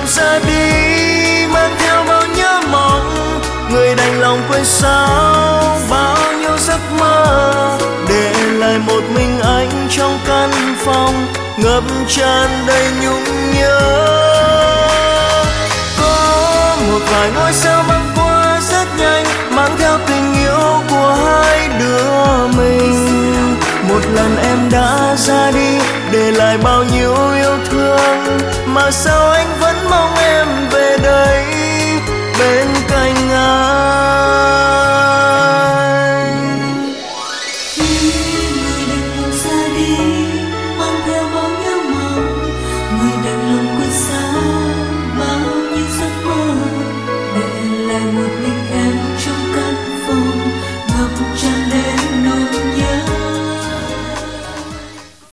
ra đi mang theo bao nhớ mong, người đành lòng quên sao bao nhiêu giấc mơ, để lại một mình anh trong căn phòng ngập tràn đầy nhung nhớ. Có một vài ngôi sao băng qua rất nhanh, mang theo tình yêu của hai đứa mình. Một lần em đã ra đi, để lại bao nhiêu yêu thương, mà sao anh vẫn mong em về đây bên